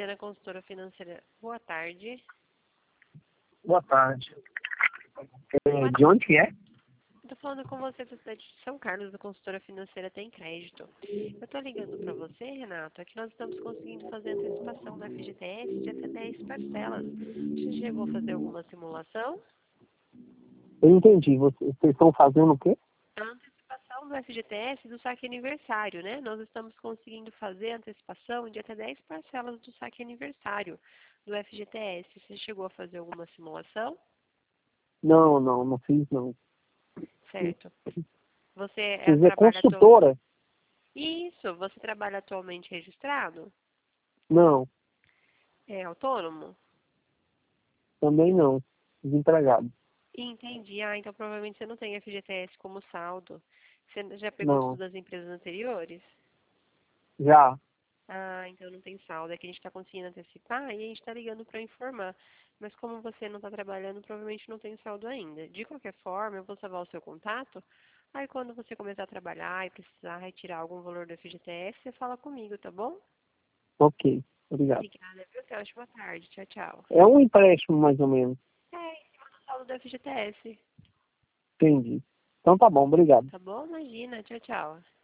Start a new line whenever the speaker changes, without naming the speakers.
Juliana, consultora financeira. Boa tarde.
Boa tarde. De onde que é?
Estou falando com você da cidade de São Carlos, da consultora financeira Tem Crédito. Eu estou ligando para você, Renato, é que nós estamos conseguindo fazer antecipação do FGTS de até 10 parcelas. Você chegou a fazer alguma simulação?
Eu entendi. Vocês estão fazendo o quê?
A antecipação do FGTS do saque aniversário, né? Nós estamos conseguindo fazer a antecipação de até 10 parcelas do saque aniversário do FGTS. Você chegou a fazer alguma simulação?
Não fiz não.
Certo. Você
Vocês é
trabalha
consultora?
Isso, você trabalha atualmente registrado?
Não,
É autônomo?
também não. Desempregado.
Entendi. Ah, então provavelmente você não tem FGTS como saldo. Você já pegou tudo
Não.
das empresas anteriores?
Já.
Ah, então não tem saldo. É que a gente está conseguindo antecipar e a gente está ligando para informar. Mas como você não está trabalhando, provavelmente não tem saldo ainda. De qualquer forma, eu vou salvar o seu contato. Aí quando você começar a trabalhar e precisar retirar algum valor do FGTS, você fala comigo, tá bom?
Ok. Obrigado.
Obrigada, viu? Até boa tarde. Tchau, tchau.
É um empréstimo, mais ou menos.
É, em cima do saldo do FGTS.
Entendi. Então tá bom. Obrigado.
Tá bom? Imagina. Tchau, tchau.